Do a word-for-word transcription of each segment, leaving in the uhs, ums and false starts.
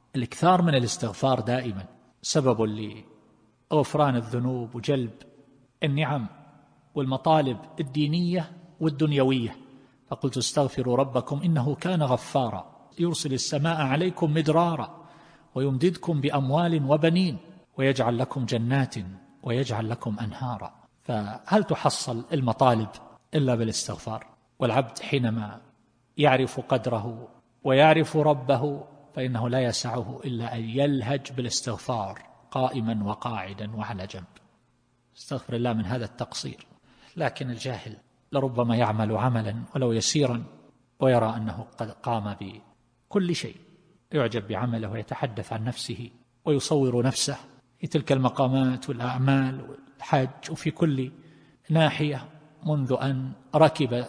الإكثار من الاستغفار دائما سبب لغفران الذنوب وجلب النعم والمطالب الدينية والدنيوية. فقلت استغفروا ربكم إنه كان غفارا يرسل السماء عليكم مدرارا ويمددكم بأموال وبنين ويجعل لكم جنات ويجعل لكم أنهارا. فهل تحصل المطالب إلا بالاستغفار؟ والعبد حينما يعرف قدره ويعرف ربه فإنه لا يسعه إلا أن يلهج بالاستغفار قائما وقاعدا وعلى جنب. استغفر الله من هذا التقصير. لكن الجاهل لربما يعمل عملا ولو يسيرا ويرى أنه قد قام بكل شيء، يعجب بعمله ويتحدث عن نفسه ويصور نفسه في تلك المقامات والأعمال والحج وفي كل ناحية منذ أن ركب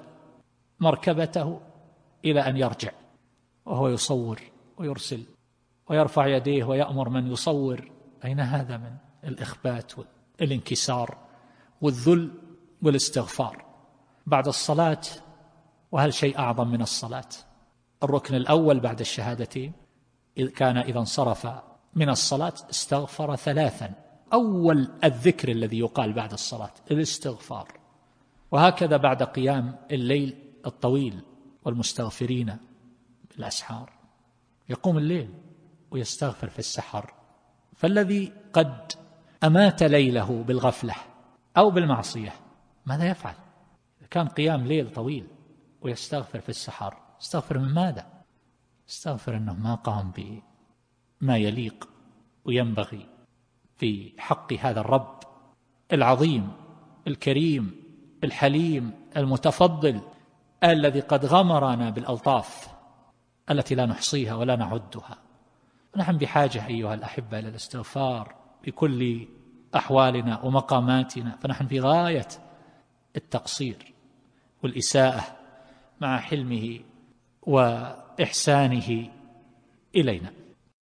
مركبته إلى أن يرجع، وهو يصور ويرسل ويرفع يديه ويأمر من يصور. أين هذا من الإخبات والانكسار والذل والاستغفار بعد الصلاة؟ وهل شيء أعظم من الصلاة؟ الركن الأول بعد الشهادتين كان إذا انصرف من الصلاة استغفر ثلاثا. أول الذكر الذي يقال بعد الصلاة الاستغفار. وهكذا بعد قيام الليل الطويل والمستغفرين بالأسحار، يقوم الليل ويستغفر في السحر. فالذي قد أمات ليله بالغفلة أو بالمعصية ماذا يفعل؟ إذا كان قيام ليل طويل ويستغفر في السحر، استغفر من ماذا؟ استغفر أنه ما قام بما يليق وينبغي في حق هذا الرب العظيم الكريم الحليم المتفضل الذي قد غمرنا بالألطاف التي لا نحصيها ولا نعدها. نحن بحاجة أيها الأحبة إلى الاستغفار بكل أحوالنا ومقاماتنا، فنحن في غاية التقصير والإساءة مع حلمه وإحسانه إلينا.